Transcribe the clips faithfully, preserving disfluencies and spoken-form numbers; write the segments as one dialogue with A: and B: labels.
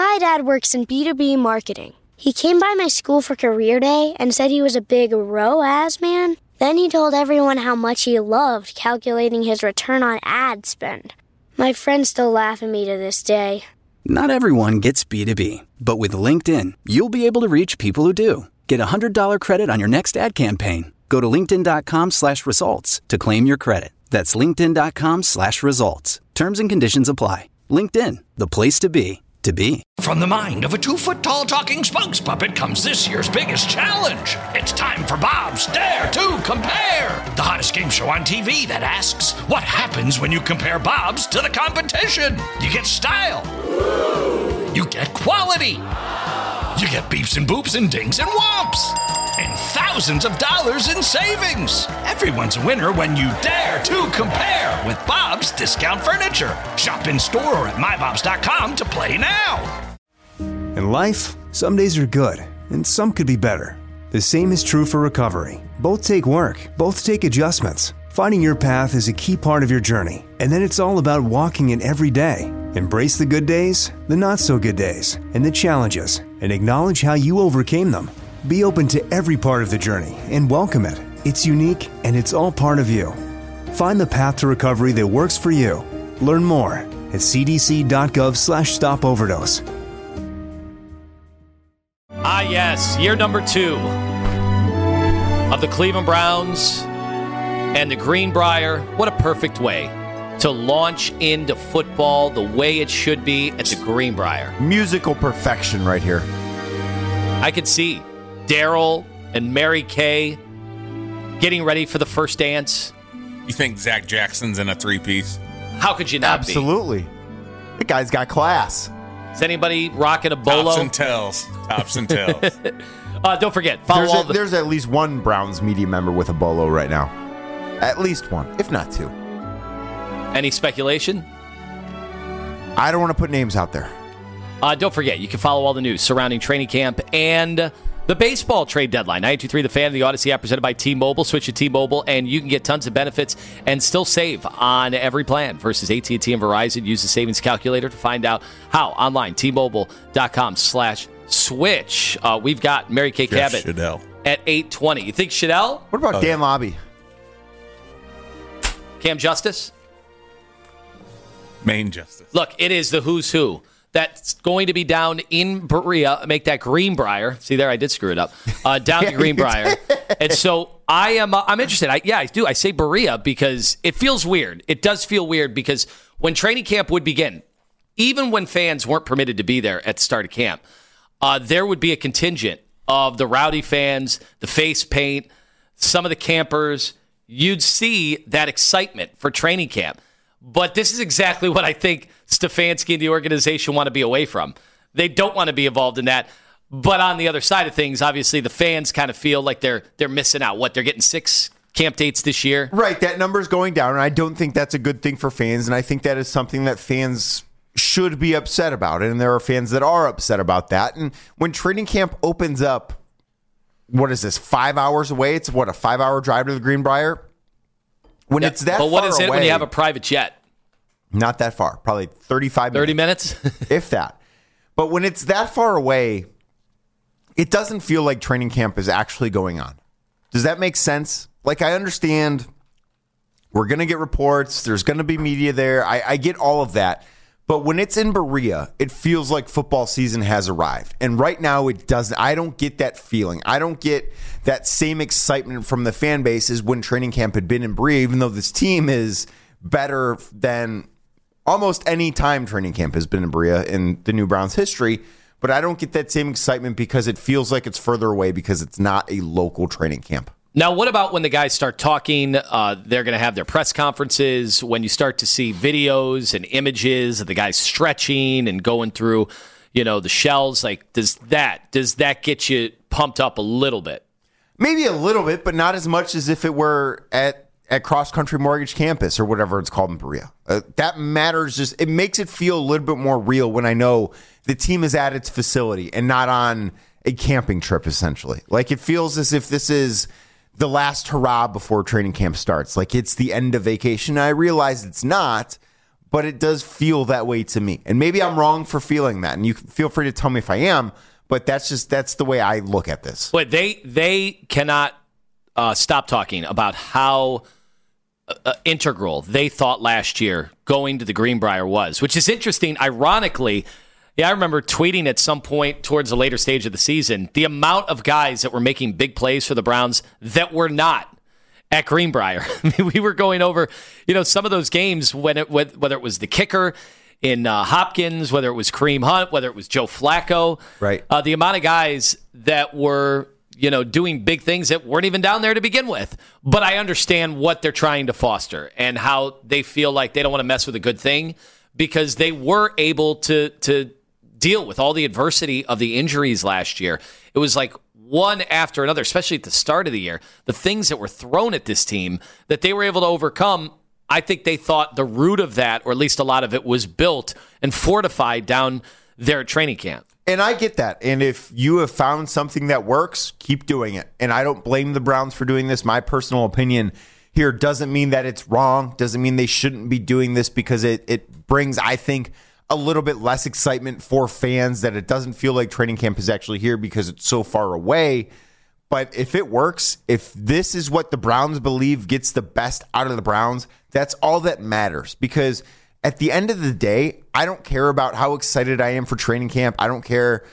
A: My dad works in B two B marketing. He came by my school for career day and said he was a big R O A S man. Then he told everyone how much he loved calculating his return on ad spend. My friends still laugh at me to this day.
B: Not everyone gets B two B, but with LinkedIn, you'll be able to reach people who do. Get a one hundred dollars credit on your next ad campaign. Go to linkedin.com slash results to claim your credit. That's linkedin.com slash results. Terms and conditions apply. LinkedIn, the place to be, to be.
C: From the mind of a two-foot-tall talking spokes puppet comes this year's biggest challenge. It's time for Bob's Dare to Compare, the hottest game show on T V that asks, what happens when you compare Bob's to the competition? You get style. You get quality. You get beeps and boops and dings and whomps. And thousands of dollars in savings. Everyone's a winner when you dare to compare with Bob's Discount Furniture. Shop in store or at my bobs dot com to play now.
D: In life, some days are good, and some could be better. The same is true for recovery. Both take work, both take adjustments. Finding your path is a key part of your journey, and then it's all about walking it every day. Embrace the good days, the not-so-good days, and the challenges, and acknowledge how you overcame them. Be open to every part of the journey and welcome it. It's unique, and it's all part of you. Find the path to recovery that works for you. Learn more at cdc.gov slash stop overdose.
E: Ah, yes, year number two of the Cleveland Browns and the Greenbrier. What a perfect way to launch into football the way it should be at the Greenbrier.
F: Musical perfection right here.
E: I could see Daryl and Mary Kay getting ready for the first dance.
G: You think Zach Jackson's in a three-piece?
E: How could you not
F: Absolutely.
E: be?
F: Absolutely. The guy's got class.
E: Is anybody rocking a bolo?
G: Tops and tails. Tops and tails.
E: uh, don't forget, follow
F: there's,
E: all
F: a,
E: the...
F: there's at least one Browns media member with a bolo right now. At least one, if not two.
E: Any speculation?
F: I don't want to put names out there.
E: Uh, don't forget, you can follow all the news surrounding training camp and the baseball trade deadline. nine two three The Fan and the Odyssey app presented by T-Mobile. Switch to T-Mobile, and you can get tons of benefits and still save on every plan versus A T and T and Verizon. Use the savings calculator to find out how online. T-Mobile.com slash switch. Uh, we've got Mary Kay
G: Jeff
E: Cabot
G: Shadell.
E: at eight twenty. You think Shadell?
F: What about
G: Oh,
F: Dan
G: yeah.
F: Lobby?
E: Cam Justice?
G: Main Justice.
E: Look, it is the who's who. That's going to be down in Berea. Make that Greenbrier. See there, I did screw it up. Uh, down to Greenbrier. And so I am. Uh, I'm interested. I, yeah, I do. I say Berea because it feels weird. It does feel weird because when training camp would begin, even when fans weren't permitted to be there at the start of camp, uh, there would be a contingent of the rowdy fans, the face paint, some of the campers. You'd see that excitement for training camp. But this is exactly what I think Stefanski and the organization want to be away from. They don't want to be involved in that. But on the other side of things, obviously the fans kind of feel like they're they're missing out. What, they're getting six camp dates this year?
F: Right, that number's going down, and I don't think that's a good thing for fans, and I think that is something that fans should be upset about, and there are fans that are upset about that. And when training camp opens up, what is this, five hours away? It's, what, a five-hour drive to the Greenbrier? When
E: Yeah,
F: it's that
E: but what
F: far
E: is it
F: away,
E: when you have a private jet?
F: Not that far, probably thirty-five
E: thirty
F: minutes.
E: minutes?
F: If that. But when it's that far away, it doesn't feel like training camp is actually going on. Does that make sense? Like, I understand we're going to get reports. There's going to be media there. I, I get all of that. But when it's in Berea, it feels like football season has arrived. And right now it doesn't. I don't get that feeling. I don't get that same excitement from the fan base as when training camp had been in Berea, even though this team is better than almost any time training camp has been in Berea in the new Browns history. But I don't get that same excitement because it feels like it's further away because it's not a local training camp.
E: Now, what about when the guys start talking? Uh, they're going to have their press conferences. When you start to see videos and images of the guys stretching and going through, you know, the shells, like, does that does that get you pumped up a little bit?
F: Maybe a little bit, but not as much as if it were at, at Cross Country Mortgage Campus or whatever it's called in Berea. Uh, that matters. Just it makes it feel a little bit more real when I know the team is at its facility and not on a camping trip, essentially. Like, it feels as if this is the last hurrah before training camp starts. Like, it's the end of vacation. I realize it's not, but it does feel that way to me. And maybe I'm wrong for feeling that, and you feel free to tell me if I am, but that's just that's the way I look at this.
E: But they they cannot uh, stop talking about how uh, integral they thought last year going to the Greenbrier was, which is interesting. Ironically, yeah, I remember tweeting at some point towards the later stage of the season the amount of guys that were making big plays for the Browns that were not at Greenbrier. I mean, we were going over, you know, some of those games when it whether it was the kicker in uh, Hopkins, whether it was Kareem Hunt, whether it was Joe Flacco,
F: right?
E: Uh, the amount of guys that were, you know, doing big things that weren't even down there to begin with. But I understand what they're trying to foster and how they feel like they don't want to mess with a good thing because they were able to to deal with all the adversity of the injuries last year. It was like one after another, especially at the start of the year, the things that were thrown at this team that they were able to overcome. I think they thought the root of that, or at least a lot of it, was built and fortified down there at training camp.
F: And I get that. And if you have found something that works, keep doing it. And I don't blame the Browns for doing this. My personal opinion here doesn't mean that it's wrong, doesn't mean they shouldn't be doing this, because it, it brings, I think, a little bit less excitement for fans that it doesn't feel like training camp is actually here because it's so far away. But if it works, if this is what the Browns believe gets the best out of the Browns, that's all that matters. Because at the end of the day, I don't care about how excited I am for training camp. I don't care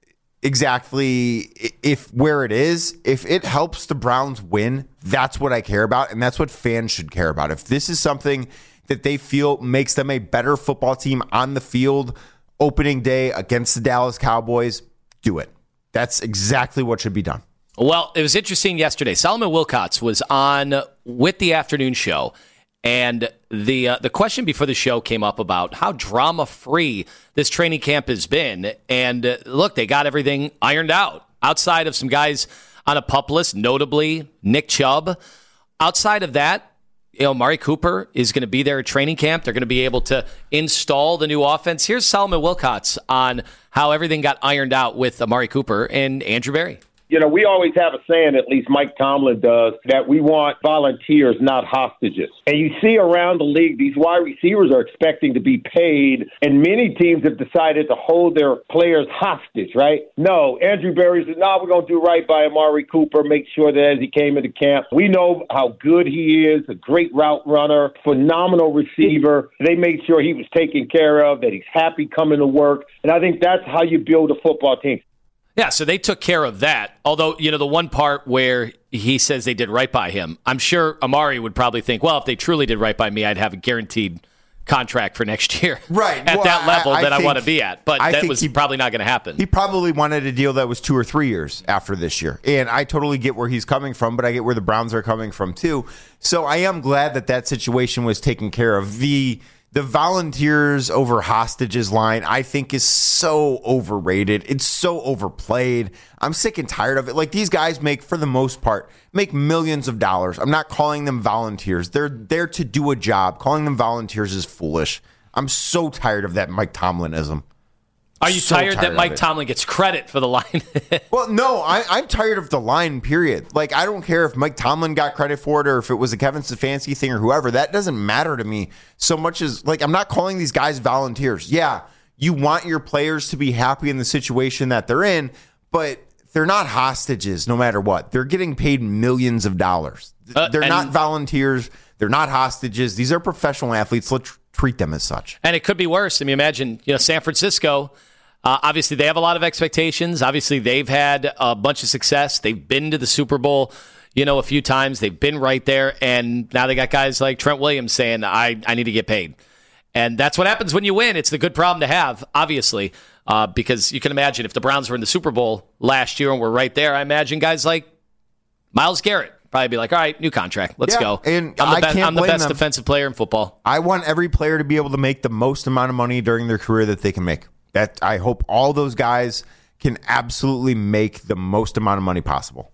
F: exactly if where it is. If it helps the Browns win, that's what I care about. And that's what fans should care about. If this is something that they feel makes them a better football team on the field opening day against the Dallas Cowboys, do it. That's exactly what should be done.
E: Well, it was interesting yesterday. Solomon Wilcots was on with the afternoon show, and the uh, the question before the show came up about how drama-free this training camp has been. And uh, look, they got everything ironed out. Outside of some guys on a PUP list, notably Nick Chubb. Outside of that, you know, Amari Cooper is going to be there at training camp. They're going to be able to install the new offense. Here's Solomon Wilcots on how everything got ironed out with Amari Cooper and Andrew Berry.
H: You know, we always have a saying, at least Mike Tomlin does, that we want volunteers, not hostages. And you see around the league, these wide receivers are expecting to be paid, and many teams have decided to hold their players hostage, right? No, Andrew Berry said, no, we're going to do right by Amari Cooper, make sure that as he came into camp, we know how good he is, a great route runner, phenomenal receiver. They made sure he was taken care of, that he's happy coming to work. And I think that's how you build a football team.
E: Yeah, so they took care of that. Although, you know, the one part where he says they did right by him, I'm sure Amari would probably think, well, if they truly did right by me, I'd have a guaranteed contract for next year.
F: Right.
E: At
F: well,
E: that level
F: I, I
E: that
F: think,
E: I want to be at. But
F: I
E: that was
F: he,
E: probably not going to happen.
F: He probably wanted a deal that was two or three years after this year. And I totally get where he's coming from, but I get where the Browns are coming from too. So I am glad that that situation was taken care of. The The volunteers over hostages line, I think, is so overrated. It's so overplayed. I'm sick and tired of it. Like, these guys make, for the most part, make millions of dollars. I'm not calling them volunteers. They're there to do a job. Calling them volunteers is foolish. I'm so tired of that Mike Tomlinism.
E: Are you
F: so
E: tired,
F: tired
E: that Mike
F: it.
E: Tomlin gets credit for the line?
F: Well, no, I, I'm tired of the line, period. Like, I don't care if Mike Tomlin got credit for it or if it was a Kevin Stefanski thing or whoever. That doesn't matter to me so much as, like, I'm not calling these guys volunteers. Yeah, you want your players to be happy in the situation that they're in, but they're not hostages no matter what. They're getting paid millions of dollars.
E: Uh,
F: they're
E: and-
F: not volunteers. They're not hostages. These are professional athletes. Let's treat them as such.
E: And it could be worse. I mean, imagine, you know, San Francisco, uh, obviously they have a lot of expectations. Obviously they've had a bunch of success. They've been to the Super Bowl, you know, a few times. They've been right there. And now they got guys like Trent Williams saying, I, I need to get paid. And that's what happens when you win. It's the good problem to have, obviously, uh, because you can imagine if the Browns were in the Super Bowl last year and we're right there, I imagine guys like Myles Garrett probably be like, all right, new contract. Let's
F: Yeah,
E: go.
F: and
E: I'm the,
F: I
E: be-
F: can't
E: I'm the
F: blame
E: best
F: them.
E: defensive player in football.
F: I want every player to be able to make the most amount of money during their career that they can make. That I hope all those guys can absolutely make the most amount of money possible.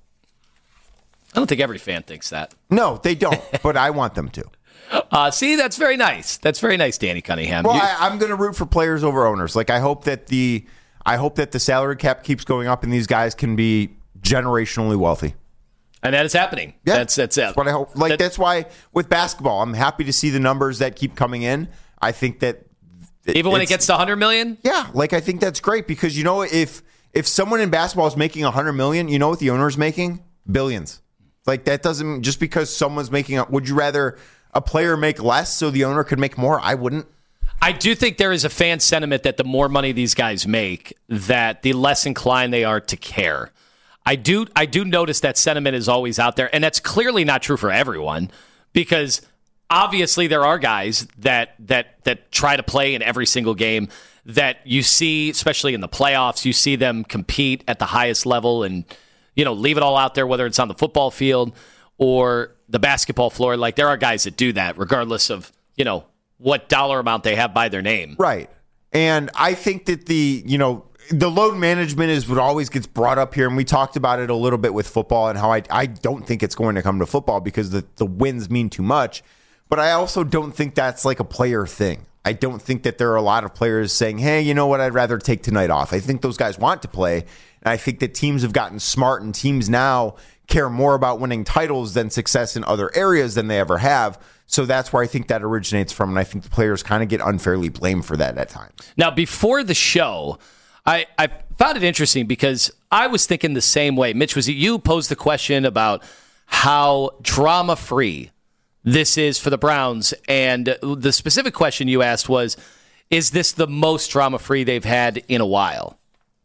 E: I don't think every fan thinks that.
F: No, they don't, but I want them to.
E: Uh, see, that's very nice. That's very nice, Danny Cunningham.
F: Well,
E: You-
F: I, I'm going to root for players over owners. Like, I hope that the I hope that the salary cap keeps going up and these guys can be generationally wealthy.
E: and that is happening.
F: Yeah,
E: That's that's it.
F: That's what I hope. Like
E: That-
F: that's why with basketball, I'm happy to see the numbers that keep coming in. I think that
E: even when it gets to one hundred million
F: dollars? Yeah, like I think that's great because, you know, if if someone in basketball is making one hundred million dollars, you know what the owner is making? Billions. Like that doesn't, just because someone's making, a, would you rather a player make less so the owner could make more? I wouldn't.
E: I do think there is a fan sentiment that the more money these guys make, that the less inclined they are to care. I do I do notice that sentiment is always out there, and that's clearly not true for everyone, because obviously there are guys that that that try to play in every single game that you see, especially in the playoffs, you see them compete at the highest level and, you know, leave it all out there, whether it's on the football field or the basketball floor. Like, there are guys that do that regardless of, you know, what dollar amount they have by their name.
F: Right. And I think that the, you know, the load management is what always gets brought up here. And we talked about it a little bit with football and how I, I don't think it's going to come to football because the, the wins mean too much. But I also don't think that's like a player thing. I don't think that there are a lot of players saying, hey, you know what, I'd rather take tonight off. I think those guys want to play. And I think that teams have gotten smart, and teams now care more about winning titles than success in other areas than they ever have. So that's where I think that originates from, and I think the players kind of get unfairly blamed for that at times.
E: Now, before the show, I, I found it interesting because I was thinking the same way. Mitch, was it you posed the question about how drama-free this is for the Browns, and the specific question you asked was, is this the most drama-free they've had in a while?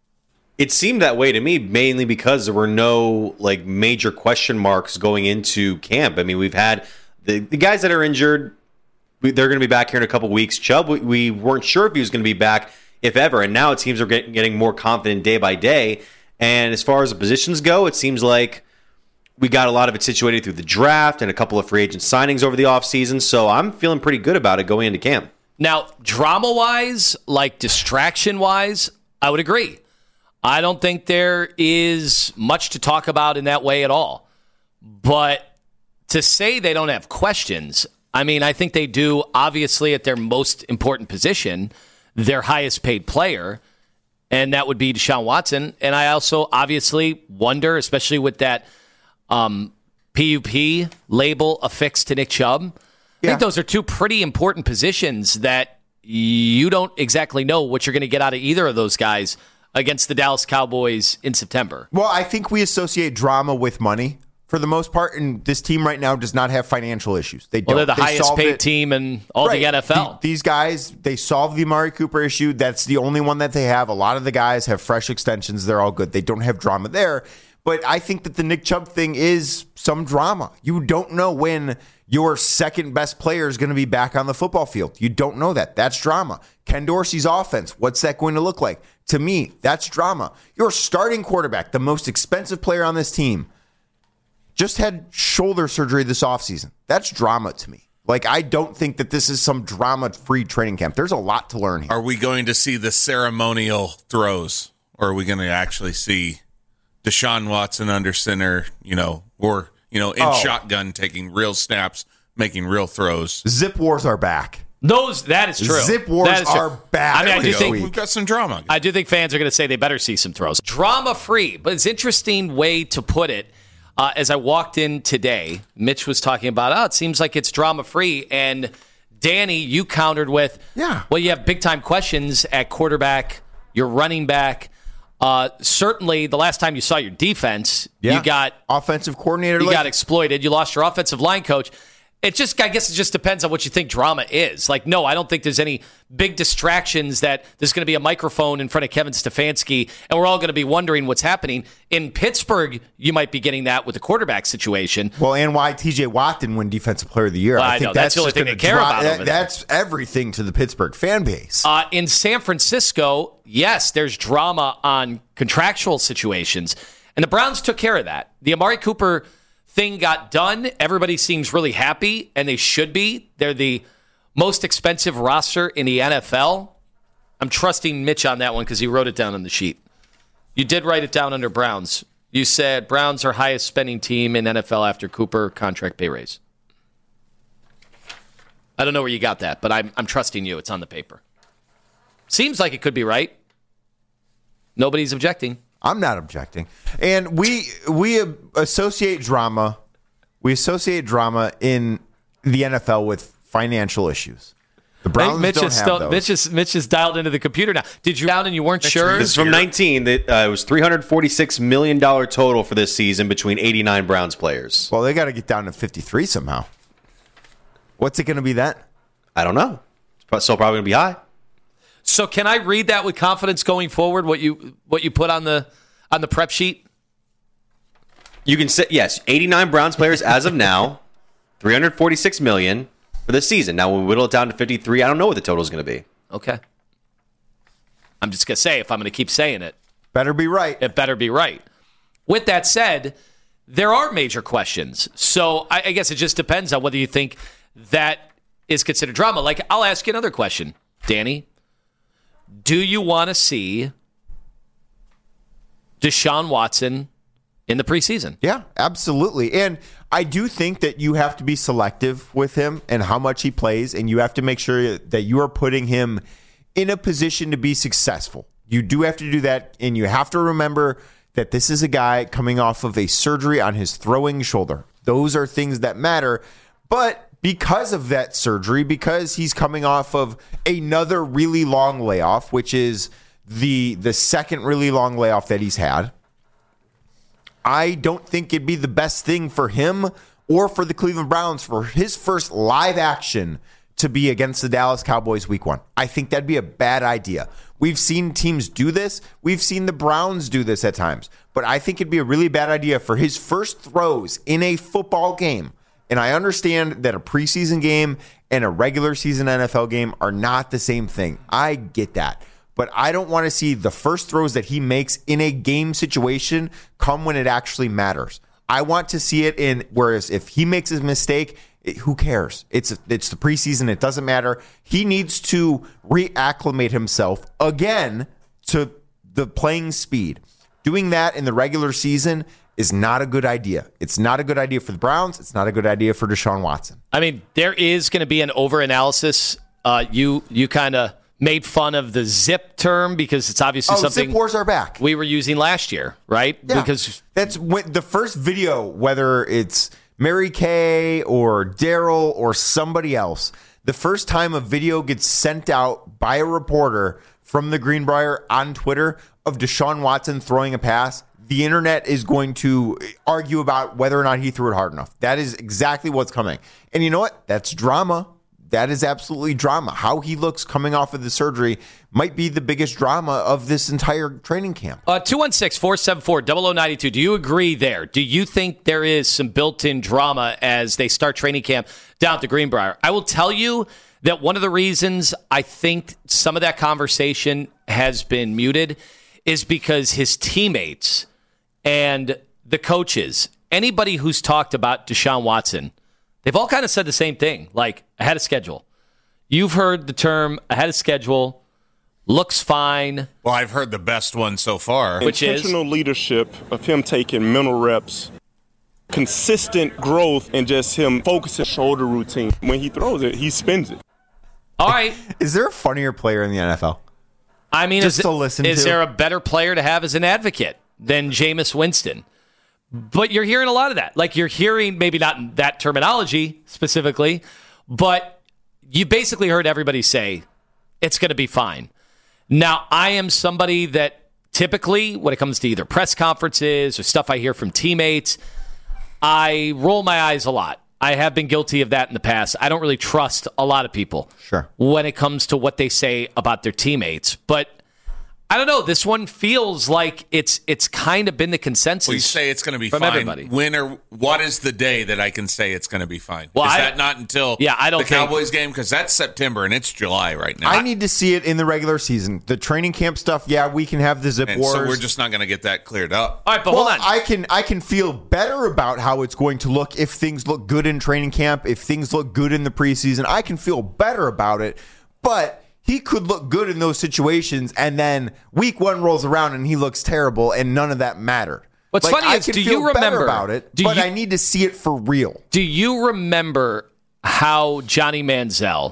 I: It seemed that way to me, mainly because there were no like major question marks going into camp. I mean, we've had the, the guys that are injured, they're going to be back here in a couple weeks. Chubb, we, we weren't sure if he was going to be back, if ever, and now it seems we're getting, getting more confident day by day. And as far as the positions go, it seems like we got a lot of it situated through the draft and a couple of free agent signings over the offseason, so I'm feeling pretty good about it going into camp.
E: Now, drama-wise, like distraction-wise, I would agree. I don't think there is much to talk about in that way at all. But to say they don't have questions, I mean, I think they do, obviously, at their most important position, their highest paid player, and that would be Deshaun Watson. And I also obviously wonder, especially with that um, P U P label affixed to Nick Chubb, yeah. I think those are two pretty important positions that you don't exactly know what you're going to get out of either of those guys against the Dallas Cowboys in September.
F: Well, I think we associate drama with money for the most part, and this team right now does not have financial issues. They don't.
E: Well, they're the
F: they
E: highest paid it. team in all right. the N F L.
F: The, these guys, they solved the Amari Cooper issue. That's the only one that they have. A lot of the guys have fresh extensions. They're all good. They don't have drama there. But I think that the Nick Chubb thing is some drama. You don't know when your second best player is going to be back on the football field. You don't know that. That's drama. Ken Dorsey's offense, what's that going to look like? To me, that's drama. Your starting quarterback, the most expensive player on this team, just had shoulder surgery this offseason. That's drama to me. Like, I don't think that this is some drama-free training camp. There's a lot to learn here.
G: Are we going to see the ceremonial throws, or are we going to actually see Deshaun Watson under center, you know, or, you know, in oh. shotgun, taking real snaps, making real throws?
F: Zip wars are back.
E: Those that is true.
F: Zip wars
E: that is
F: are back.
E: I mean, I do think
G: we've got some drama.
E: I do think fans are going to say they better see some throws. Drama free, but it's an interesting way to put it. Uh, as I walked in today, Mitch was talking about, oh, it seems like it's drama free, and Danny, you countered with,
F: yeah,
E: well, you have big time questions at quarterback, your running back. Uh, certainly, the last time you saw your defense, yeah. you got
F: offensive coordinator.
E: You
F: like-
E: got exploited. You lost your offensive line coach. It just, I guess it just depends on what you think drama is. Like, no, I don't think there's any big distractions that there's going to be a microphone in front of Kevin Stefanski and we're all going to be wondering what's happening. In Pittsburgh, you might be getting that with the quarterback situation.
F: Well, and why T J Watt didn't win Defensive Player of the Year.
E: Well,
F: I,
E: I
F: think
E: know.
F: that's,
E: That's the only thing they care
F: dra-
E: about
F: that,
E: over
F: That's
E: there.
F: everything to the Pittsburgh fan base.
E: Uh, in San Francisco, yes, there's drama on contractual situations. And the Browns took care of that. The Amari Cooper thing got done. Everybody seems really happy, and they should be. They're the most expensive roster in the N F L. I'm trusting Mitch on that one because he wrote it down on the sheet. You did write it down under Browns. You said Browns are highest spending team in N F L after Cooper contract pay raise. I don't know where you got that, but I'm, I'm trusting you. It's on the paper. Seems like it could be right. Nobody's objecting.
F: I'm not objecting. And we we associate drama, we associate drama in the N F L with financial issues. The Browns
E: Mitch
F: don't
E: is
F: have
E: still,
F: those.
E: Mitch is Mitch is dialed into the computer now. Did you down and you weren't sure?
I: This is from nineteen. That uh, it was three hundred forty-six million dollars total for this season between eighty-nine Browns players.
F: Well, they got to get down to fifty-three somehow. What's it going to be then?
I: I don't know. It's still probably going to be high.
E: So can I read that with confidence going forward? What you what you put on the on the prep sheet?
I: You can say yes. eighty-nine Browns players as of now, three hundred forty-six million dollars for this season. Now we whittle it down to fifty-three. I don't know what the total is going to be.
E: Okay. I'm just gonna say if I'm gonna keep saying it,
F: better be right.
E: It better be right. With that said, there are major questions. So I, I guess it just depends on whether you think that is considered drama. Like, I'll ask you another question, Danny. Do you want to see Deshaun Watson in the preseason?
F: Yeah, absolutely. And I do think that you have to be selective with him and how much he plays, and you have to make sure that you are putting him in a position to be successful. You do have to do that, and you have to remember that this is a guy coming off of a surgery on his throwing shoulder. Those are things that matter. But because of that surgery, because he's coming off of another really long layoff, which is the the second really long layoff that he's had, I don't think it'd be the best thing for him or for the Cleveland Browns for his first live action to be against the Dallas Cowboys week one. I think that'd be a bad idea. We've seen teams do this. We've seen the Browns do this at times. But I think it'd be a really bad idea for his first throws in a football game. And I understand that a preseason game and a regular season N F L game are not the same thing. I get that. But I don't want to see the first throws that he makes in a game situation come when it actually matters. I want to see it in, whereas if he makes his mistake, it, who cares? It's it's the preseason. It doesn't matter. He needs to reacclimate himself again to the playing speed. Doing that in the regular season is not a good idea. It's not a good idea for the Browns. It's not a good idea for Deshaun Watson.
E: I mean, there is going to be an over-analysis. Uh, you you kind of made fun of the zip term because it's obviously
F: oh,
E: something
F: zip wars are back.
E: We were using last year, right?
F: Yeah,
E: because
F: that's when the first video, whether it's Mary Kay or Daryl or somebody else, the first time a video gets sent out by a reporter from the Greenbrier on Twitter of Deshaun Watson throwing a pass, the internet is going to argue about whether or not he threw it hard enough. That is exactly what's coming. And you know what? That's drama. That is absolutely drama. How he looks coming off of the surgery might be the biggest drama of this entire training camp.
E: Uh, two one six, four seven four, zero zero nine two. Do you agree there? Do you think there is some built-in drama as they start training camp down at the Greenbrier? I will tell you that one of the reasons I think some of that conversation has been muted is because his teammates and the coaches, anybody who's talked about Deshaun Watson, they've all kind of said the same thing, like ahead of schedule. You've heard the term ahead of schedule, looks fine.
G: Well, I've heard the best one so far.
E: Which is?
J: Intentional leadership of him taking mental reps, consistent growth, and just him focusing shoulder routine. When he throws it, he spins it.
E: All right.
F: Is there a funnier player in the N F L?
E: I mean,
F: Just
E: is,
F: to listen
E: is
F: to?
E: there a better player to have as an advocate than Jameis Winston? But you're hearing a lot of that. Like, you're hearing, maybe not in that terminology specifically, but you basically heard everybody say it's going to be fine. Now, I am somebody that typically, when it comes to either press conferences or stuff I hear from teammates, I roll my eyes a lot. I have been guilty of that in the past. I don't really trust a lot of people
F: Sure.
E: when it comes to what they say about their teammates. But I don't know. This one feels like it's it's kind of been the consensus.
G: Well, you say it's going to be
E: from
G: fine.
E: everybody.
G: When or what is the day that I can say it's going to be fine?
E: Well,
G: is
E: I-
G: that not until
E: Yeah, I don't
G: the
E: think-
G: Cowboys game? Because that's September and it's July right now.
F: I need to see it in the regular season. The training camp stuff, yeah, we can have the zip
G: and
F: wars.
G: so we're just not going to get that cleared up.
E: All right, but
F: well,
E: hold on.
F: I can I can feel better about how it's going to look if things look good in training camp, if things look good in the preseason. I can feel better about it, but he could look good in those situations, and then week one rolls around and he looks terrible, and none of that mattered.
E: What's
F: Like,
E: funny
F: I
E: is,
F: can
E: do
F: feel
E: you
F: better
E: remember
F: about it?
E: do
F: But
E: you-
F: I need to see it for real.
E: Do you remember how Johnny Manziel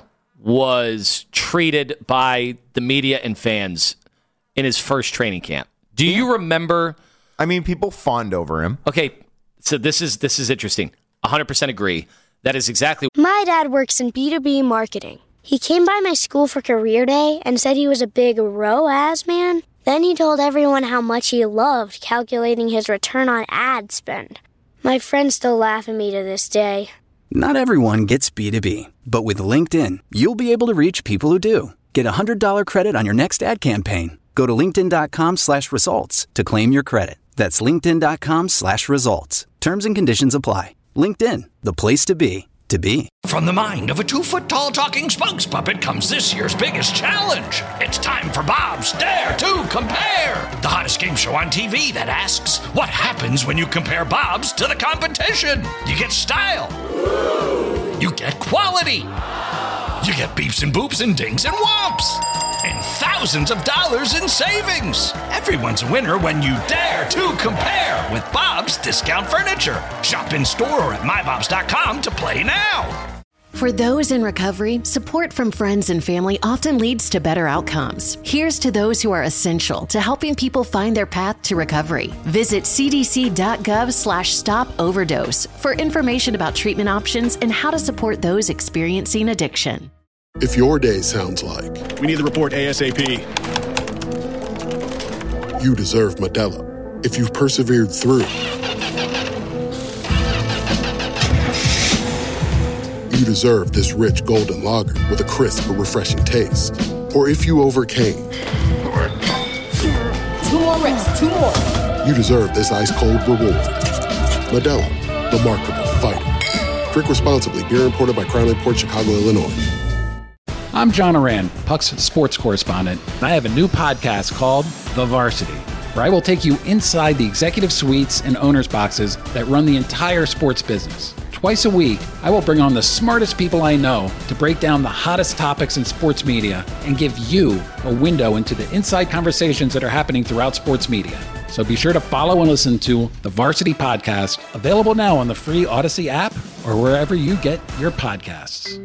E: was treated by the media and fans in his first training camp? Do you remember?
F: I mean, people fawned over him.
E: Okay, so this is this is interesting. one hundred percent agree. That is exactly.
A: My dad works in B two B marketing. He came by my school for career day and said he was a big R O A S man. Then he told everyone how much he loved calculating his return on ad spend. My friends still laugh at me to this day.
B: Not everyone gets B two B, but with LinkedIn, you'll be able to reach people who do. Get a one hundred dollars credit on your next ad campaign. Go to linkedin.com slash results to claim your credit. That's linkedin.com slash results. Terms and conditions apply. LinkedIn, the place to be, to be.
C: From the mind of a two-foot-tall talking spokes puppet comes this year's biggest challenge. It's time for Bob's Dare to Compare, the hottest game show on T V that asks, what happens when you compare Bob's to the competition? You get style. You get quality. You get beeps and boops and dings and whomps. And thousands of dollars in savings. Everyone's a winner when you dare to compare with Bob's Discount Furniture. Shop in store or at my bobs dot com to play now.
K: For those in recovery, support from friends and family often leads to better outcomes. Here's to those who are essential to helping people find their path to recovery. Visit cdc.gov slash stop overdose for information about treatment options and how to support those experiencing addiction.
L: If your day sounds like,
M: we need the report ASAP.
L: You deserve Modelo. If you've persevered through, you deserve this rich golden lager with a crisp but refreshing taste. Or if you overcame.
N: Two more reps, two more.
L: You deserve this ice cold reward. Modelo, the Remarkable Fighter. Drink responsibly. Beer imported by Crown Imports, Chicago, Illinois.
O: I'm John Oran, Puck's sports correspondent, and I have a new podcast called The Varsity, where I will take you inside the executive suites and owners' boxes that run the entire sports business. Twice a week, I will bring on the smartest people I know to break down the hottest topics in sports media and give you a window into the inside conversations that are happening throughout sports media. So be sure to follow and listen to The Varsity Podcast, available now on the free Odyssey app or wherever you get your podcasts.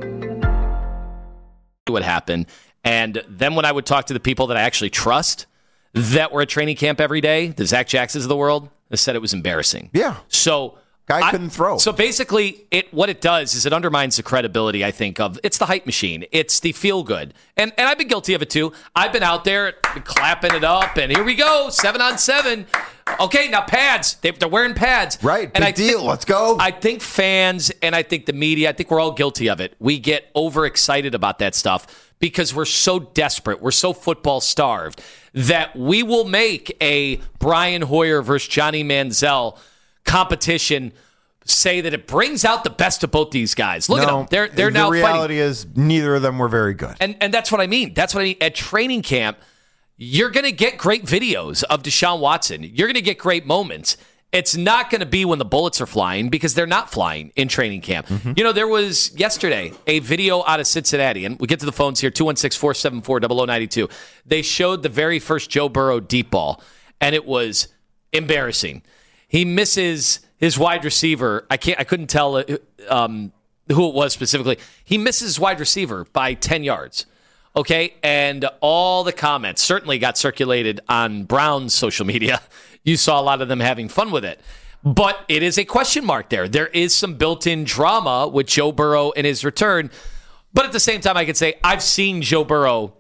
E: Would happen. And then when I would talk to the people that I actually trust that were at training camp every day, the Zach Jacksons of the world, they said it was embarrassing.
F: Yeah.
E: So
F: guy
E: I,
F: couldn't throw.
E: So basically, it what it does is it undermines the credibility, I think, of it's the hype machine. It's the feel good. And and I've been guilty of it too. I've been out there clapping it up, and here we go, seven on seven. Okay, now pads. They, they're wearing pads.
F: Right,
E: and
F: big
E: I
F: deal.
E: Think,
F: Let's go.
E: I think fans and I think the media, I think we're all guilty of it. We get overexcited about that stuff because we're so desperate. We're so football starved that we will make a Brian Hoyer versus Johnny Manziel competition say that it brings out the best of both these guys. Look
F: no,
E: at them. They're, they're
F: the
E: now
F: reality
E: fighting.
F: is neither of them were very good.
E: And, and that's what I mean. That's what I mean. At training camp, you're going to get great videos of Deshaun Watson. You're going to get great moments. It's not going to be when the bullets are flying because they're not flying in training camp. Mm-hmm. You know, there was yesterday a video out of Cincinnati, and we get to the phones here, two one six, four seven four, zero zero nine two. They showed the very first Joe Burrow deep ball, and it was embarrassing. He misses his wide receiver. I can't. I couldn't tell um, who it was specifically. He misses his wide receiver by ten yards. Okay, and all the comments certainly got circulated on Brown's social media. You saw a lot of them having fun with it. But it is a question mark there. There is some built-in drama with Joe Burrow and his return. But at the same time, I could say I've seen Joe Burrow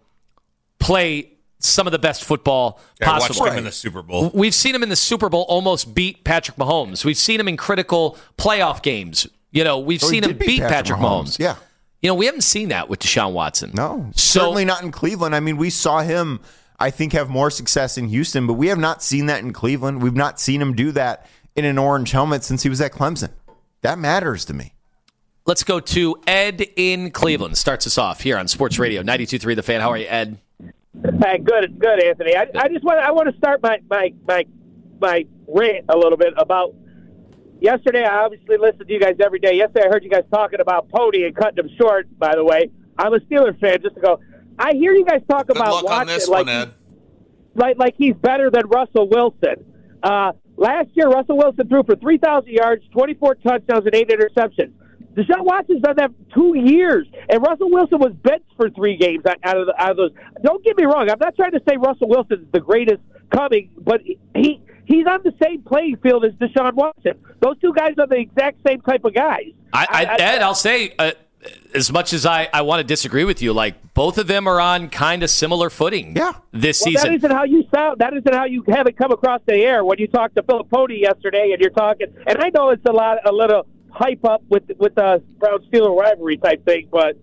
E: play some of the best football
G: yeah,
E: possible.
G: I watched him in the Super Bowl.
E: We've seen him in the Super Bowl almost beat Patrick Mahomes. We've seen him in critical playoff games. You know, we've
F: oh,
E: seen him beat, beat Patrick, Patrick Mahomes.
F: Mahomes. Yeah.
E: You know, we haven't seen that with Deshaun Watson.
F: No,
E: so,
F: certainly not in Cleveland. I mean, we saw him, I think, have more success in Houston, but we have not seen that in Cleveland. We've not seen him do that in an orange helmet since he was at Clemson. That matters to me.
E: Let's go to Ed in Cleveland. Starts us off here on Sports Radio ninety-two point three The Fan. How are you, Ed?
P: Hey, good, good, Anthony. I, I just want I want to start my my my my rant a little bit about. Yesterday, I obviously listened to you guys every day. Yesterday, I heard you guys talking about Pody and cutting him short, by the way. I'm a Steelers fan, just to go. I hear you guys talk
G: Good
P: about
G: luck
P: Watson
G: on this
P: like,
G: one, Ed.
P: like, like he's better than Russell Wilson. Uh, last year, Russell Wilson threw for three thousand yards, twenty-four touchdowns, and eight interceptions. Deshaun Watson's done that two years, and Russell Wilson was benched for three games out of, the, out of those. Don't get me wrong. I'm not trying to say Russell Wilson is the greatest coming, but he he's on the same playing field as Deshaun Watson. Those two guys are the exact same type of guys.
E: I, I, I, Ed, I'll say, uh, as much as I, I want to disagree with you, like both of them are on kind of similar footing
F: yeah.
E: this
P: well,
E: season.
P: That isn't how you sound. That isn't how you have it come across the air when you talked to Philip Pody yesterday and you're talking. And I know it's a lot, a little hype up with with the Brown Steeler rivalry type thing, but.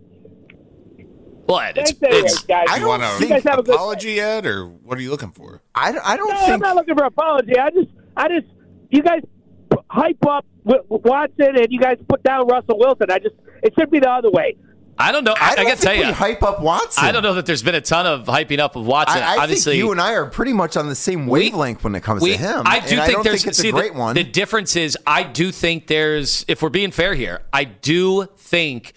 E: Well, it's,
P: it's,
G: it's,
P: guys.
G: I don't want an apology yet, or what are you looking for?
F: I, I don't
P: no,
F: think.
P: I'm not looking for an apology. I just, I just, you guys hype up Watson and you guys put down Russell Wilson. I just, it should be the other way.
E: I don't know. I,
F: I, don't
E: I gotta tell
F: think
E: you,
F: we hype up Watson.
E: I don't know that there's been a ton of hyping up of Watson.
F: I, I
E: Obviously,
F: think you and I are pretty much on the same wavelength we, when it comes
E: we,
F: to him.
E: I do
F: and
E: think
F: I don't
E: there's
F: think it's
E: see,
F: a great
E: the,
F: one.
E: The difference is, I do think there's. If we're being fair here, I do think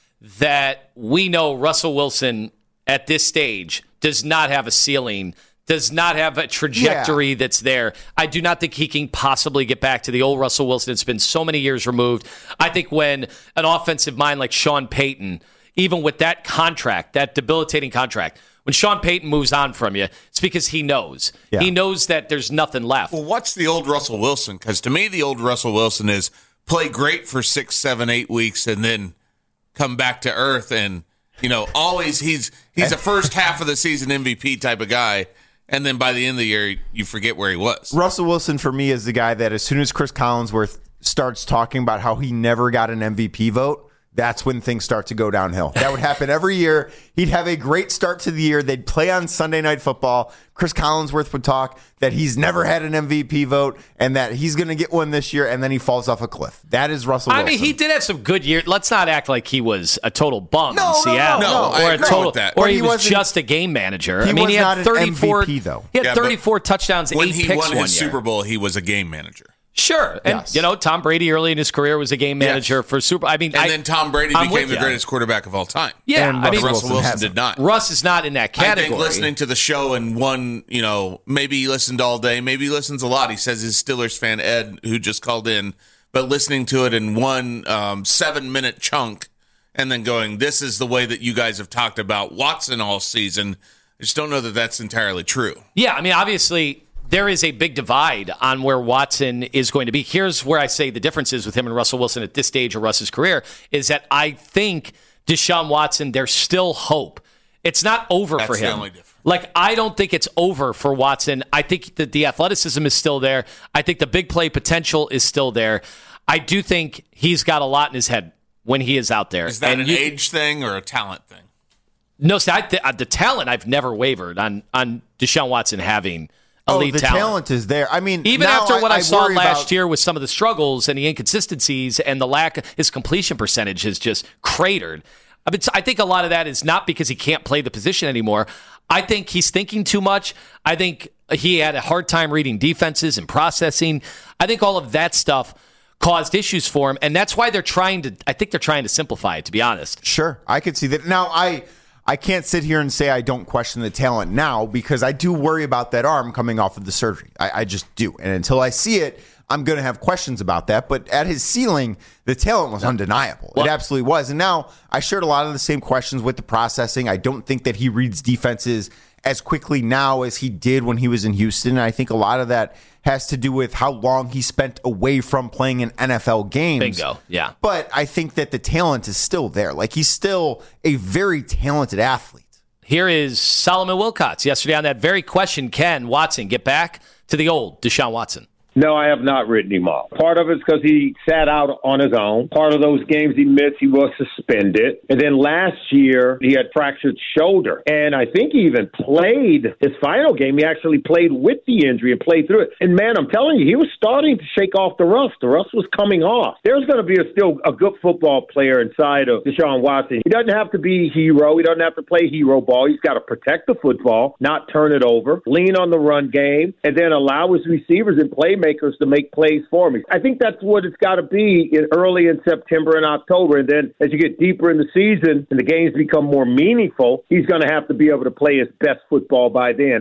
E: that we know Russell Wilson at this stage does not have a ceiling. Does not have a trajectory yeah. that's there. I do not think he can possibly get back to the old Russell Wilson. It's been so many years removed. I think when an offensive mind like Sean Payton, even with that contract, that debilitating contract, when Sean Payton moves on from you, it's because he knows. Yeah. He knows that there's nothing left.
G: Well, what's the old Russell Wilson? Because to me, the old Russell Wilson is play great for six, seven, eight weeks and then come back to earth. And, you know, always he's he's a first half of the season M V P type of guy. And then by the end of the year, you forget where he was.
F: Russell Wilson, for me, is the guy that as soon as Chris Collinsworth starts talking about how he never got an M V P vote, that's when things start to go downhill. That would happen every year. He'd have a great start to the year. They'd play on Sunday Night Football. Chris Collinsworth would talk that he's never had an M V P vote and that he's going to get one this year, and then he falls off a cliff. That is Russell Wilson.
E: I mean, he did have some good years. Let's not act like he was a total bum
F: no,
E: in Seattle.
G: No, no, no,
E: or
G: I
E: a total,
G: with that.
E: Or
F: But
E: he,
F: he
E: was
F: wasn't-
E: just a game manager.
F: He
E: I mean,
F: was
E: he had
F: not an
E: thirty-four,
F: M V P, though.
E: He had
G: Yeah,
E: thirty-four touchdowns,
G: when
E: eight
G: he
E: picks
G: won
E: one
G: his
E: year.
G: Super Bowl, he was a game manager.
E: Sure. And,
F: Yes.
E: you know, Tom Brady early in his career was a game manager
G: Yes.
E: for Super I mean,
G: And
E: I,
G: then Tom Brady
E: I'm
G: became
E: with
G: the
E: you.
G: greatest quarterback of all time.
E: Yeah,
F: And
E: I mean,
G: Russell
F: Wilson
G: Wilson
F: hasn't.
G: did not.
E: Russ is not in that category.
G: I think listening to the show and one, you know, maybe he listened all day, maybe he listens a lot. He says his Steelers fan, Ed, who just called in, but listening to it in one um, seven-minute chunk and then going, this is the way that you guys have talked about Watson all season, I just don't know that that's entirely true.
E: Yeah, I mean, obviously, there is a big divide on where Watson is going to be. Here's where I say the difference is with him and Russell Wilson at this stage of Russ's career is that I think Deshaun Watson, there's still hope. It's not over
G: That's
E: for
G: the
E: him.
G: only difference.
E: Like, I don't think it's over for Watson. I think that the athleticism is still there. I think the big play potential is still there. I do think he's got a lot in his head when he is out there.
G: Is that
E: And
G: an
E: you-
G: age thing or a talent thing?
E: No, see, I th- the talent, I've never wavered on, on Deshaun Watson having
F: Oh,
E: elite
F: the
E: talent.
F: talent is there. I mean,
E: Even
F: now
E: after what I,
F: I
E: saw
F: worry
E: last
F: about-
E: year with some of the struggles and the inconsistencies and the lack of his completion percentage has just cratered. I mean, I think a lot of that is not because he can't play the position anymore. I think he's thinking too much. I think he had a hard time reading defenses and processing. I think all of that stuff caused issues for him, and that's why they're trying to. I think they're trying to simplify it. To be honest,
F: Sure, I could see that. Now, I I can't sit here and say I don't question the talent now because I do worry about that arm coming off of the surgery. I, I just do. And until I see it, I'm going to have questions about that. But at his ceiling, the talent was undeniable.
E: Well,
F: it absolutely was. And now I shared a lot of the same questions with the processing. I don't think that he reads defenses as quickly now as he did when he was in Houston. And I think a lot of that has to do with how long he spent away from playing in N F L games.
E: bingo. Yeah.
F: But I think that the talent is still there. Like, he's still a very talented athlete.
E: Here is Solomon Wilcots yesterday on that very question. Can Watson get back to the old Deshaun Watson?
H: No, I have not written him off. Part of it's because he sat out on his own. Part of those games he missed, he was suspended. And then last year, he had fractured shoulder. And I think he even played his final game. He actually played with the injury and played through it. And, man, I'm telling you, he was starting to shake off the rust. The rust was coming off. There's going to be a, still a good football player inside of Deshaun Watson. He doesn't have to be a hero. He doesn't have to play hero ball. He's got to protect the football, not turn it over, lean on the run game, and then allow his receivers and playmakers to make plays for me. I think that's what it's got to be in early in September and October. And then as you get deeper in the season and the games become more meaningful, he's going to have to be able to play his best football by then.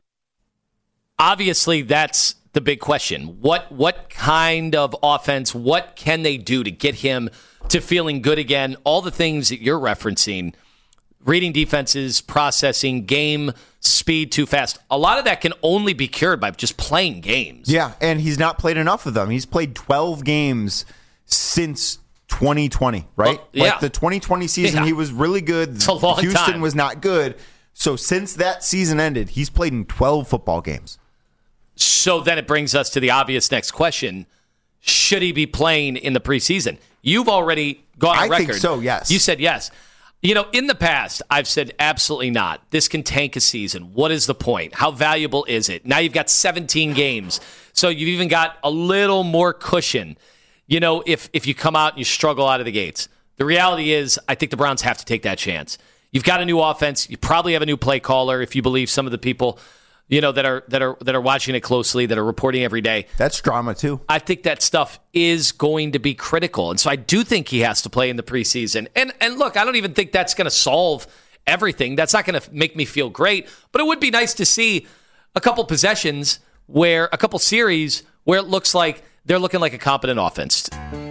E: Obviously, that's the big question. What what kind of offense, what can they do to get him to feeling good again? All the things that you're referencing, reading defenses, processing, game speed too fast. A lot of that can only be cured by just playing games.
F: Yeah, and he's not played enough of them. He's played twelve games since twenty twenty, right?
E: Well, yeah.
F: Like the twenty twenty season,
E: Yeah.
F: he was really good.
E: It's a long
F: Houston
E: time.
F: was not good. So since that season ended, he's played in twelve football games.
E: So then it brings us to the obvious next question. Should he be playing in the preseason? You've already gone on
F: I
E: record.
F: think so, yes.
E: You said yes. You know, in the past, I've said absolutely not. This can tank a season. What is the point? How valuable is it? Now you've got seventeen games. So you've even got a little more cushion, you know, if, if you come out and you struggle out of the gates. The reality is, I think the Browns have to take that chance. You've got a new offense. You probably have a new play caller, if you believe some of the people, you know, that are that are that are watching it closely, that are reporting every day.
F: That's drama too.
E: I think that stuff is going to be critical. And so I do think he has to play in the preseason. And and look, I don't even think that's going to solve everything. That's not going to make me feel great, but it would be nice to see a couple possessions where a couple series where it looks like they're looking like a competent offense.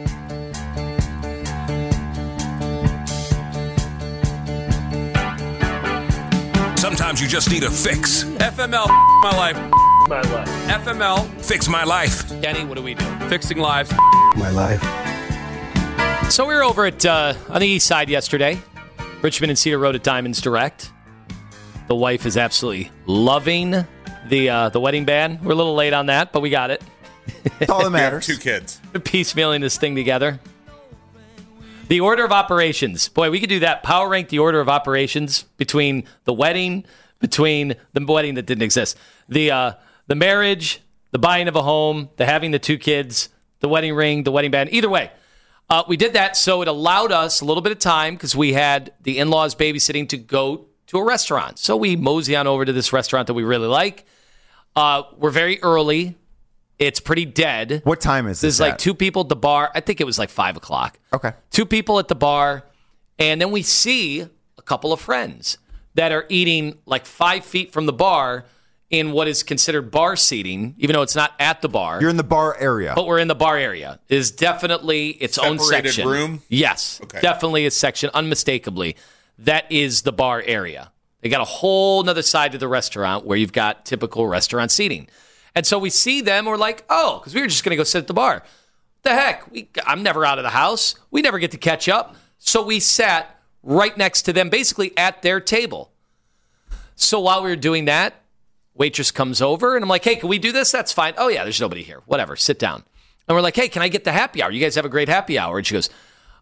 C: Sometimes you just need a fix.
M: F M L, my life.
P: My life.
M: F M L,
C: Fix my life.
E: Kenny, what do we do?
M: fixing lives.
D: My life.
E: So we were over at uh, on the east side yesterday. Richmond and Cedar Road at Diamonds Direct. The wife is absolutely loving the uh, the wedding band. We're a little late on that, but we got it.
F: That's all that matters.
G: Two kids.
E: Piecemealing this thing together. The order of operations. Boy, we could do that. Power rank the order of operations between the wedding, between the wedding that didn't exist, the uh, the marriage, the buying of a home, the having the two kids, the wedding ring, the wedding band. Either way, uh, we did that, so it allowed us a little bit of time because we had the in-laws babysitting to go to a restaurant. So we mosey on over to this restaurant that we really like. Uh, we're very early. It's pretty dead.
F: What time is this?
E: There's like
F: at?
E: two people at the bar. I think it was like five o'clock.
F: Okay.
E: Two people at the bar. And then we see a couple of friends that are eating like five feet from the bar in what is considered bar seating, even though it's not at the bar.
F: You're in the bar area.
E: But we're in the bar area. It is definitely its own
G: Separated
E: section.
G: room?
E: Yes.
G: Okay.
E: Definitely a section, unmistakably. That is the bar area. They got a whole nother side to the restaurant where you've got typical restaurant seating. And so we see them, we're like, oh, because we were just going to go sit at the bar. The heck? We, I'm never out of the house. We never get to catch up. So we sat right next to them, basically at their table. So while we were doing that, waitress comes over, and I'm like, hey, can we do this? That's fine. Oh, yeah, there's nobody here. Whatever, sit down. And we're like, hey, can I get the happy hour? You guys have a great happy hour. And she goes,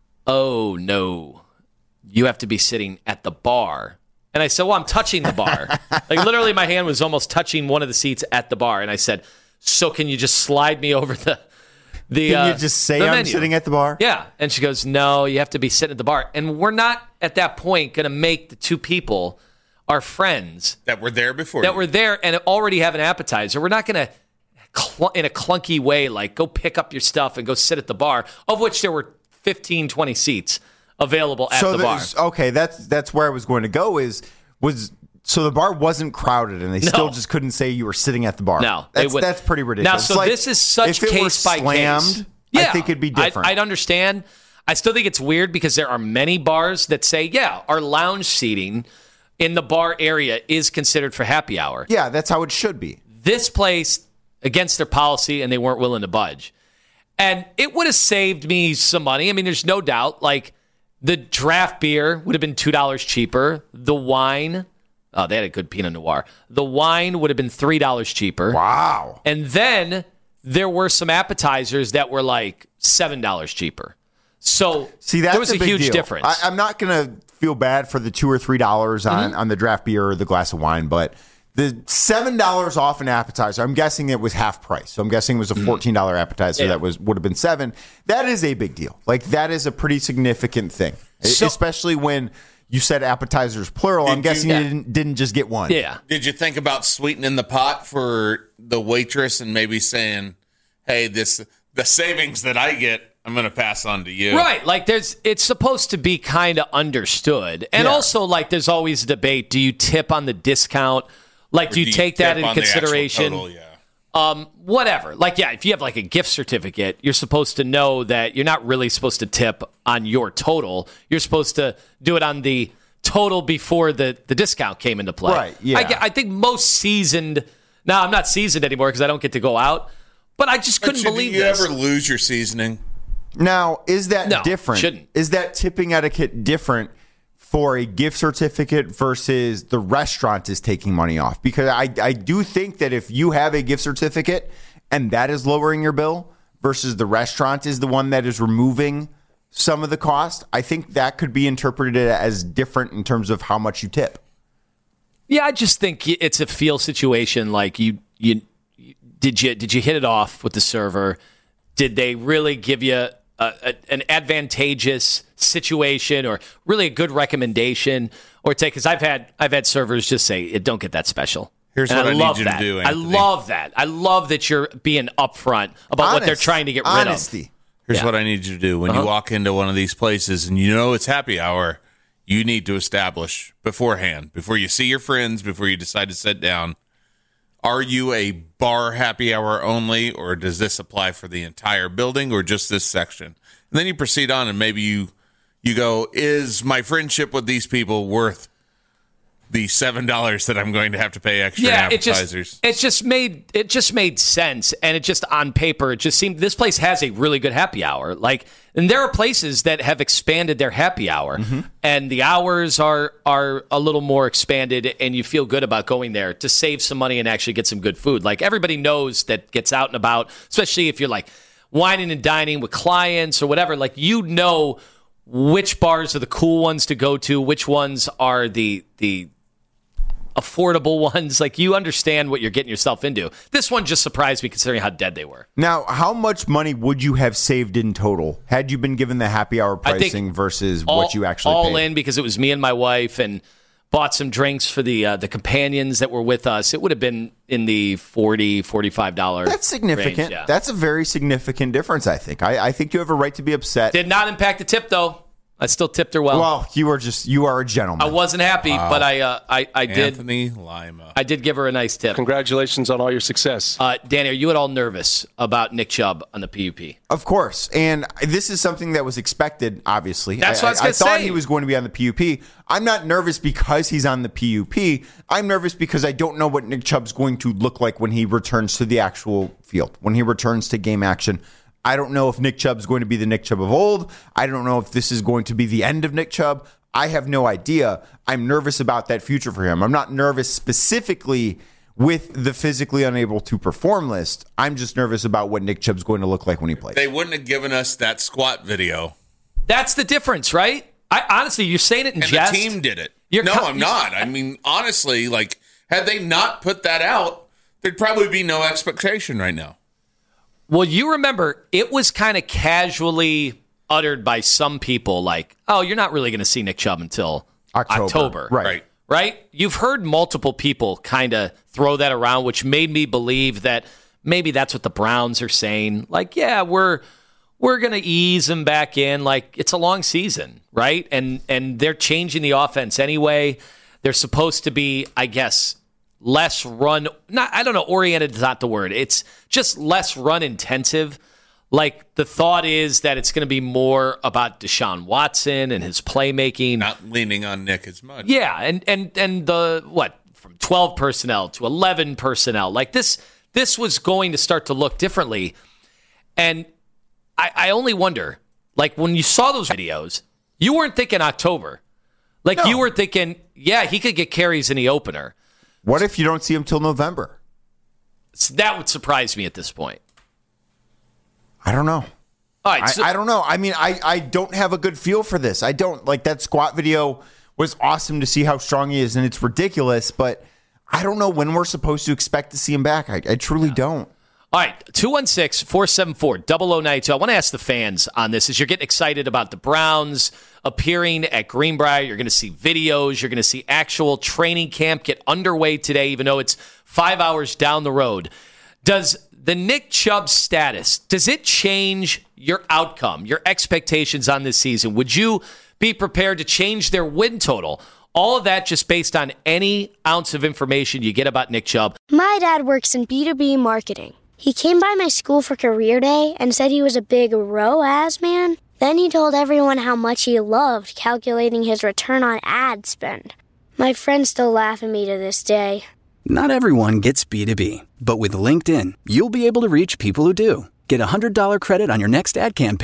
E: oh, no, you have to be sitting at the bar. And I said, well, I'm touching the bar. Like, literally, my hand was almost touching one of the seats at the bar. And I said, so can you just slide me over the the
F: Can you
E: uh,
F: just say
E: the
F: I'm
E: menu?
F: sitting at the bar?
E: Yeah. And she goes, no, you have to be sitting at the bar. And we're not, at that point, going to make the two people our friends.
G: That were there before
E: That
G: you.
E: were there and already have an appetizer. We're not going to, cl- in a clunky way, like, go pick up your stuff and go sit at the bar, of which there were fifteen, twenty seats available at
F: so
E: the bar.
F: there's- Okay, that's that's where I was going to go. Is was so the bar wasn't crowded, and they
E: No.
F: still just couldn't say you were sitting at the bar.
E: No, they
F: that's
E: wouldn't.
F: that's pretty ridiculous.
E: Now, so
F: Like,
E: this is such
F: if it were
E: case by
F: slammed,
E: case.
F: I
E: Yeah,
F: think it'd be different.
E: I'd, I'd understand. I still think it's weird because there are many bars that say, yeah, our lounge seating in the bar area is considered for happy hour.
F: yeah, that's how it should be.
E: This place, against their policy, and they weren't willing to budge. And it would have saved me some money. I mean, there's no doubt. Like, the draft beer would have been two dollars cheaper. The wine, oh, they had a good Pinot Noir. The wine would have been three dollars cheaper.
F: Wow.
E: And then there were some appetizers that were like seven dollars cheaper. So
F: See, that's
E: there was a,
F: big
E: huge
F: deal.
E: difference.
F: I, I'm not going to feel bad for the two or three dollars on,
E: Mm-hmm.
F: on the draft beer or the glass of wine, but the seven dollars off an appetizer, I'm guessing it was half price. So I'm guessing it was a fourteen dollar appetizer
E: Yeah.
F: that was would have been seven. That is a big deal. Like, that is a pretty significant thing,
E: So-
F: especially when you said appetizers plural. I'm
G: Did you-
F: guessing
E: Yeah.
F: you didn't, didn't just get one.
E: yeah.
G: Did you think about sweetening the pot for the waitress and maybe saying, hey, this the savings that I get, I'm going to pass on to you?
E: Right. Like, there's, it's supposed to be kind of understood. And
F: Yeah.
E: also, like, there's always a debate. Do you tip on the discount? Like,
G: Or
E: do you take that
G: tip
E: in
G: on the actual
E: consideration?
G: total? Yeah.
E: Um, whatever. Like, yeah, if you have like a gift certificate, you're supposed to know that you're not really supposed to tip on your total. You're supposed to do it on the total before the, the discount came into play.
F: Right, yeah.
E: I, ge- I think most seasoned, now I'm not seasoned anymore because I don't get to go out, but I just couldn't
G: But you-
E: believe
G: do you
E: this.
G: ever lose your seasoning?
F: Now, is that
E: No,
F: different?
E: shouldn't.
F: Is that tipping etiquette different for a gift certificate versus the restaurant is taking money off? Because I, I do think that if you have a gift certificate and that is lowering your bill versus the restaurant is the one that is removing some of the cost, I think that could be interpreted as different in terms of how much you tip.
E: Yeah, I just think it's a feel situation. Like you, you did you did you hit it off with the server? Did they really give you a, a, an advantageous situation or really a good recommendation? Or take because I've had I've had servers just say, "Don't get that special."
G: Here's
E: and
G: what I,
E: I
G: need
E: love
G: you
E: that.
G: to do,
E: I
G: Anthony.
E: love that. I love that you're being upfront about
F: Honest,
E: what they're trying to get rid
F: honesty.
E: of.
G: Here's
E: Yeah.
G: what I need you to do. When
E: Uh-huh.
G: you walk into one of these places and you know it's happy hour, you need to establish beforehand, before you see your friends, before you decide to sit down, are you a bar happy hour only, or does this apply for the entire building or just this section? And then you proceed on and maybe you you go, is my friendship with these people worth the seven dollars that I'm going to have to pay extra in
E: Yeah, it
G: appetizers?
E: just it just made it just made sense, and it just on paper it just seemed this place has a really good happy hour. Like, and there are places that have expanded their happy hour, and the hours are are a little more expanded, and you feel good about going there to save some money and actually get some good food. Like everybody knows that gets out and about, especially if you're like whining and dining with clients or whatever. Like you know which bars are the cool ones to go to, which ones are the the affordable ones. Like you understand what you're getting yourself into. This one just surprised me considering how dead they were.
F: Now, how much money would you have saved in total had you been given the happy hour
E: I think
F: pricing versus
E: all,
F: what you actually
E: all
F: paid?
E: in, because it was me and my wife, and bought some drinks for the uh, the companions that were with us. It would have been in the forty dollars, forty-five dollars
F: That's significant.
E: range, yeah.
F: That's a very significant difference, I think. I, I think you have a right to be upset.
E: Did not impact the tip though. I still tipped her well.
F: Well, you are just you are a gentleman.
E: I wasn't happy,
G: Wow.
E: but I uh, I I did
G: Anthony Lima.
E: I did give her a nice tip.
J: Congratulations on all your success.
E: Uh, Danny, are you at all nervous about Nick Chubb on the P U P?
F: Of course, and this is something that was expected. Obviously,
E: That's what I was
F: I,
E: gonna
F: thought
E: say.
F: he was going to be on the P U P. I'm not nervous because he's on the P U P. I'm nervous because I don't know what Nick Chubb's going to look like when he returns to the actual field, when he returns to game action. I don't know if Nick Chubb's going to be the Nick Chubb of old. I don't know if this is going to be the end of Nick Chubb. I have no idea. I'm nervous about that future for him. I'm not nervous specifically with the physically unable to perform list. I'm just nervous about what Nick Chubb's going to look like when he plays.
G: They wouldn't have given us that squat video.
E: That's the difference, right? I honestly, you're saying it in
G: And
E: jest.
G: the team did it.
E: You're
G: no,
E: co-
G: I'm not. I mean, honestly, like, had they not put that out, there'd probably be no expectation right now.
E: Well, you remember, it was kind of casually uttered by some people like, oh, you're not really going to see Nick Chubb until
F: October.
E: October.
F: Right.
G: Right.
E: Right? You've heard multiple people kind of throw that around, which made me believe that maybe that's what the Browns are saying. Like, yeah, we're we're going to ease him back in. Like, it's a long season, right? And and they're changing the offense anyway. They're supposed to be, I guess, less run, not, I don't know, oriented is not the word. It's just less run intensive. Like the thought is that it's going to be more about Deshaun Watson and his playmaking.
G: Not leaning on Nick as much.
E: Yeah. And, and, and the, what, from twelve personnel to eleven personnel, like this, this was going to start to look differently. And I, I only wonder, like when you saw those videos, you weren't thinking October. Like
F: No.
E: you were thinking, yeah, he could get carries in the opener.
F: What if you don't see him till November?
E: So that would surprise me at this point.
F: I don't know.
E: All right,
F: I,
E: so,
F: I don't know. I mean, I, I don't have a good feel for this. I don't. Like, that squat video was awesome to see how strong he is, and it's ridiculous, but I don't know when we're supposed to expect to see him back. I, I truly don't.
E: all right, two one six, four seven four, zero zero nine two. I want to ask the fans on this as you're getting excited about the Browns appearing at Greenbrier. You're going to see videos. You're going to see actual training camp get underway today, even though it's five hours down the road. Does the Nick Chubb status, does it change your outcome, your expectations on this season? Would you be prepared to change their win total? All of that just based on any ounce of information you get about Nick Chubb.
A: My dad works in B two B marketing. He came by my school for career day and said he was a big R O A S man. Then he told everyone how much he loved calculating his return on ad spend. My friends still laugh at me to this day.
B: Not everyone gets B two B, but with LinkedIn, you'll be able to reach people who do. Get a one hundred dollars credit on your next ad campaign.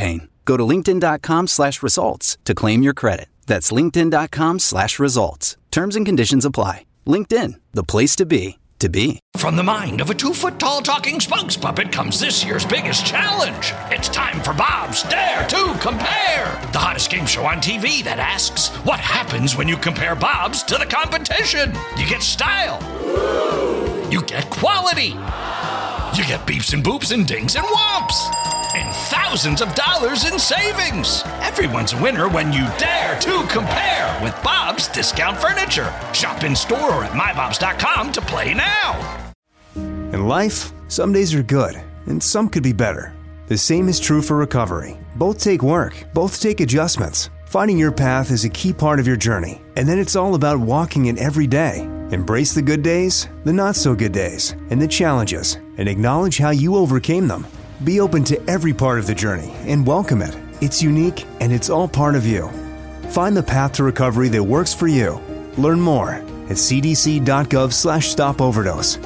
B: Go to linkedin.com slash results to claim your credit. That's linkedin.com slash results. Terms and conditions apply. LinkedIn, the place to be, to be.
C: From the mind of a two-foot-tall talking spokes puppet comes this year's biggest challenge. It's time for Bob's Dare to Compare, the hottest game show on T V that asks, what happens when you compare Bob's to the competition? You get style. You get quality. You get beeps and boops and dings and whomps. And thousands of dollars in savings. Everyone's a winner when you dare to compare with Bob's Discount Furniture. Shop in store or at my bobs dot com to play now.
D: In life, some days are good, and some could be better. The same is true for recovery. Both take work, both take adjustments. Finding your path is a key part of your journey, and then it's all about walking it every day. Embrace the good days, the not so good days, and the challenges, and acknowledge how you overcame them. Be open to every part of the journey and welcome it. It's unique and it's all part of you. Find the path to recovery that works for you. Learn more at cdc.gov slash stop overdose.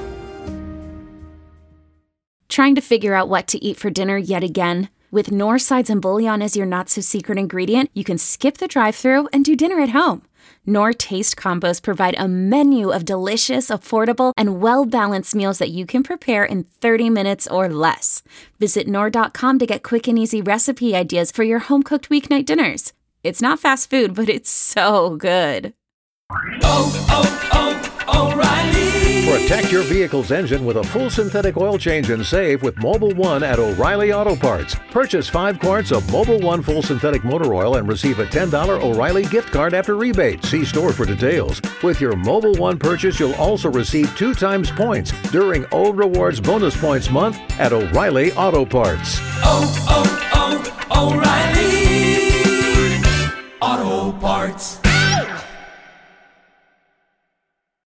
N: Trying to figure out what to eat for dinner yet again? With Knorr sides and bouillon as your not-so-secret ingredient, you can skip the drive-thru and do dinner at home. Knorr Taste Combos provide a menu of delicious, affordable, and well-balanced meals that you can prepare in thirty minutes or less. Visit Knorr dot com to get quick and easy recipe ideas for your home-cooked weeknight dinners. It's not fast food, but it's so good.
Q: Oh, oh, oh, O'Reilly! Protect your vehicle's engine with a full synthetic oil change and save with Mobile One at O'Reilly Auto Parts. Purchase five quarts of Mobile One full synthetic motor oil and receive a ten dollars O'Reilly gift card after rebate. See store for details. With your Mobile One purchase, you'll also receive two times points during O Rewards Bonus Points Month at O'Reilly Auto Parts.
R: Oh, oh, oh, O'Reilly